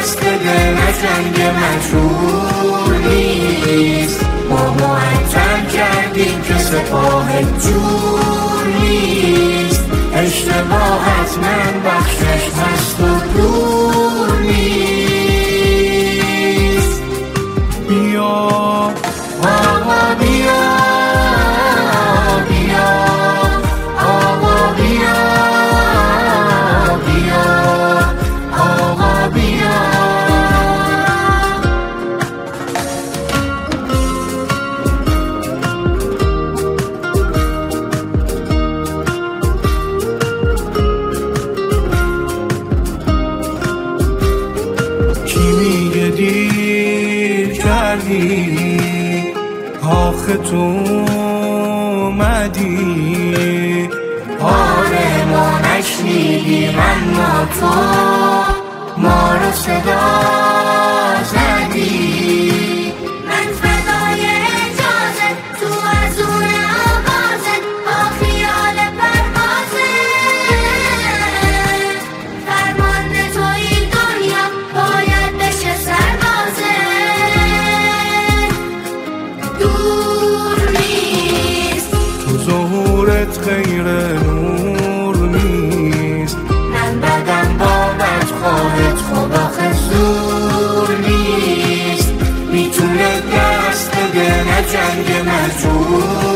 دست بده نه جنگ مجبور نیست. ما معطل کردیم که سپاه جور نیست. اشتباهت من بخشش هست و دور نیست. بیا آقا بیا، بیا آقا بیا، بیا آقا بیا. کی میگه دیر کردی آخه تو اومدی؟ آره ما نشنیدیم اما تو ما رو صدا زدی. من فدای اجازه تو از اون آوازه با خیال پروازه. فرمانده تو این دنیا باید بشه سربازه. دور نیست تو ظهورت غیر نور نیست. من بدم بابت خواهد خب آخه زور نیست. میتونه دست بده نه جنگ مجبور